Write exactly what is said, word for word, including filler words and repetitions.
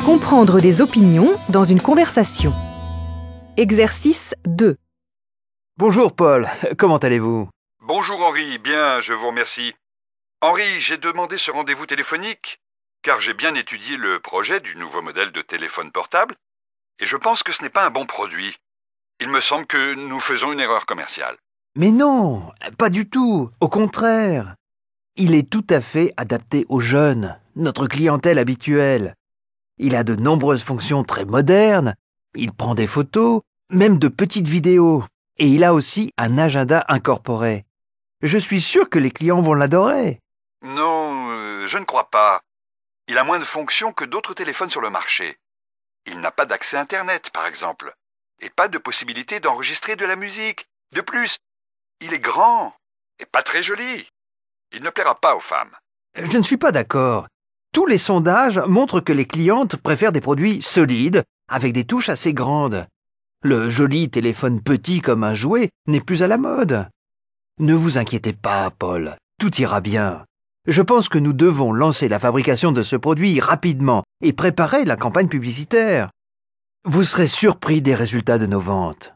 Comprendre des opinions dans une conversation. Exercice deux. Bonjour Paul, comment allez-vous? Bonjour Henri, bien, je vous remercie. Henri, j'ai demandé ce rendez-vous téléphonique car j'ai bien étudié le projet du nouveau modèle de téléphone portable et je pense que ce n'est pas un bon produit. Il me semble que nous faisons une erreur commerciale. Mais non, pas du tout, au contraire. Il est tout à fait adapté aux jeunes, notre clientèle habituelle. Il a de nombreuses fonctions très modernes, il prend des photos, même de petites vidéos, et il a aussi un agenda incorporé. Je suis sûr que les clients vont l'adorer. Non, euh, je ne crois pas. Il a moins de fonctions que d'autres téléphones sur le marché. Il n'a pas d'accès Internet, par exemple, et pas de possibilité d'enregistrer de la musique. De plus, il est grand et pas très joli. Il ne plaira pas aux femmes. Je ne suis pas d'accord. Tous les sondages montrent que les clientes préfèrent des produits solides, avec des touches assez grandes. Le joli téléphone petit comme un jouet n'est plus à la mode. Ne vous inquiétez pas, Paul, tout ira bien. Je pense que nous devons lancer la fabrication de ce produit rapidement et préparer la campagne publicitaire. Vous serez surpris des résultats de nos ventes.